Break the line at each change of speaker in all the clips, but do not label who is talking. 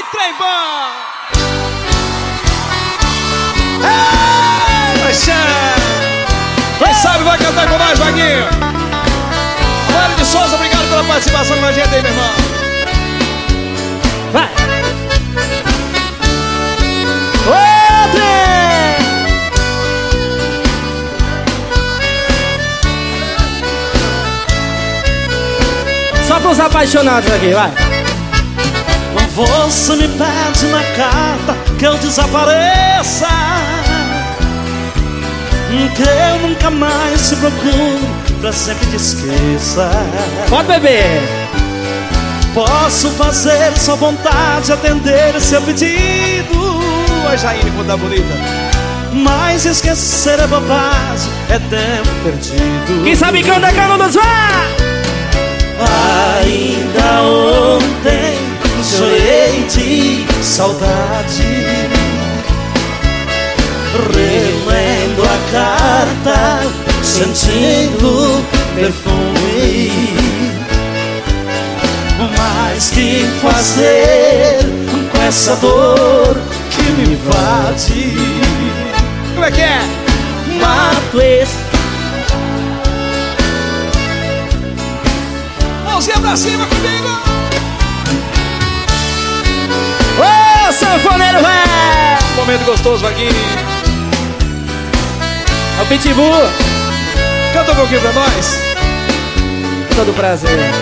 Trem bom! Quem sabe vai cantar com nós, Vaguinho. Mário de Souza, obrigado pela participação com a gente aí, meu irmão.
Vai! Só pros apaixonados aqui, vai!
Você me pede na carta que eu desapareça, que eu nunca mais te procuro, pra sempre te esqueça.
Pode beber!
Posso fazer sua vontade, atender seu pedido.
A Jaine, quando tá bonita.
Mas esquecer é bobagem, é tempo perdido.
Quem sabe canta Canudos, vai!
Ainda ontem chorei de saudade, relendo a carta, sentindo perfume. Mas que fazer com essa dor que me invade?
Como é que é?
Mato esse.
Mãozinha pra cima comigo.
Ô, sanfoneiro, vai!
Momento gostoso, Vaguinho.
É o Pitbull.
Canta um pouquinho pra nós.
Todo prazer.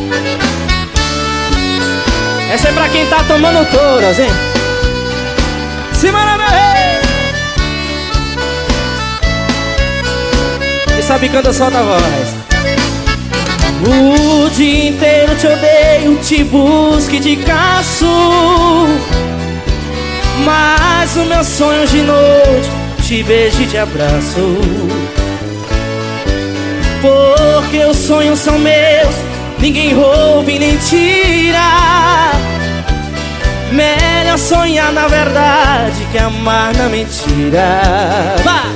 Essa é pra quem tá tomando touras, hein? Semana, meu rei! Quem sabe canta, solta a voz. O dia inteiro te odeio, te busco e te caço, mas o meu sonho de noite, te beijo e te abraço. Porque os sonhos são meus, ninguém rouba e nem tira. Melhor sonhar na verdade que amar na mentira. Vai!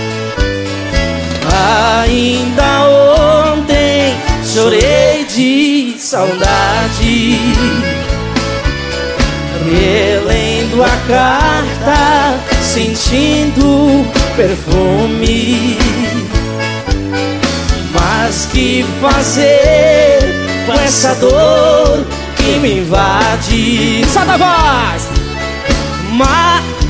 Ainda ontem chorei de saudade, relendo a carta, sentindo perfume. Mas que fazer com essa dor que me invade? Solta a voz!